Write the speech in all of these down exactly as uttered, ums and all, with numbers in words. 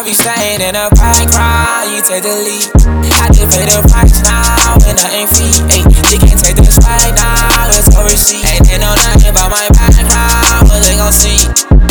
I be staying in the background, you take the lead. I just pay the price now, and nothing free. Ayy, they can't take this right now, it's a receipt. Ain't they know nothing about my background, but they gon' see.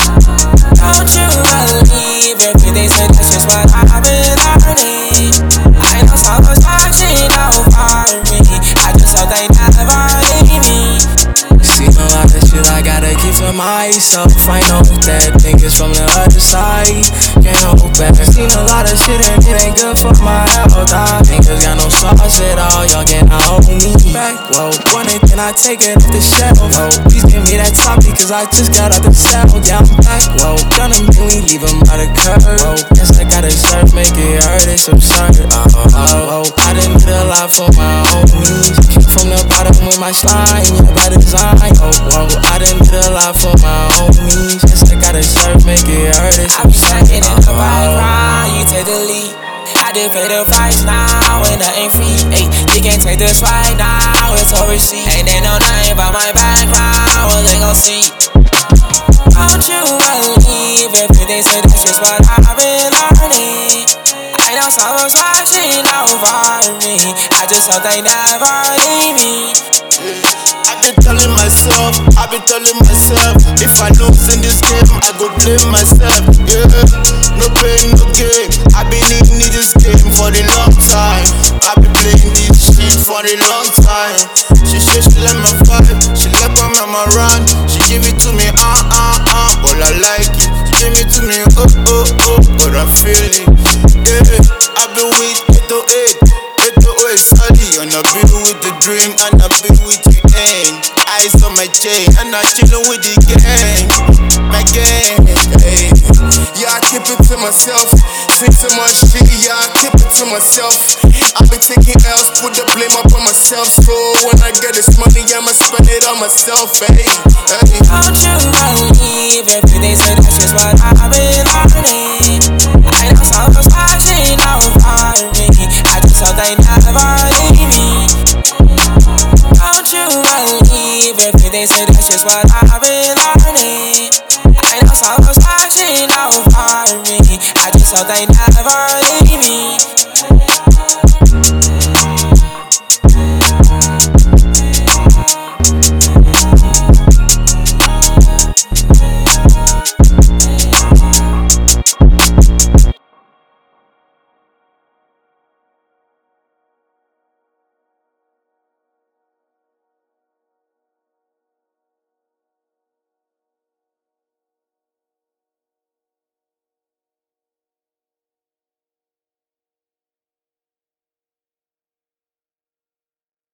Don't you believe everything, so that's just what I've been learning. I know someone's watching over me, I just hope they never leave me. Seen a lot of shit I gotta keep for myself. I know that niggas from the other side can't hold back. Seen a lot of shit and it ain't good for my health. I niggas got no sauce at all, y'all cannot hold me back. Whoa, one it, then I take it off the shelf. Whoa, please give me that top because I just got out the cell. Yeah, I'm back. Whoa, gonna make me leave him by the curb. Whoa, guess I gotta serve, make it hurt, it's absurd. Oh, oh, oh, I done did a lot for my homies. Came from the bottom with my slime, yeah, by design. Oh, whoa, I done did a lot for my homies. Guess I gotta serve, make it hurt, it's I be staying in absurd. the background, you take the lead. I just pay the price now, and nothing free. Ayy, you can't take this right now, it's a receipt. Ain't they know nothing about my background, what they gon' see? Don't you believe everything, so that's just what I've been learning. I know someone's watching over me, I just hope they never leave me. I've been telling myself, I've been telling myself, if I lose in this game, I go blame myself, yeah. No pain, no gain, I've been in this game for a long time. I've been playing this shit for a long time. She said she let me vibe, she let my mama run. She give it to me, uh, uh, uh, but I like it. She give it to me, oh, oh, oh, but I feel it, yeah. I've been with Ghetto eight, Ghetto eight study, and I've been with the dream, and I've been with the end. Eyes on my chain, and I'm chillin' with the gang, my gang, hey. Yeah, I keep it to myself. Think so much shit, yeah, I keep it to myself. I've been taking L's, put the blame up on myself. So when I get this money, I'ma spend it on myself, hey, hey. Don't you believe everything, so that's just what I've been learning. I know someone's watching over me, I just hope they never leave me. Don't you believe everything, so that's just what I've been learning. I know someone's watching over me, I just hope they never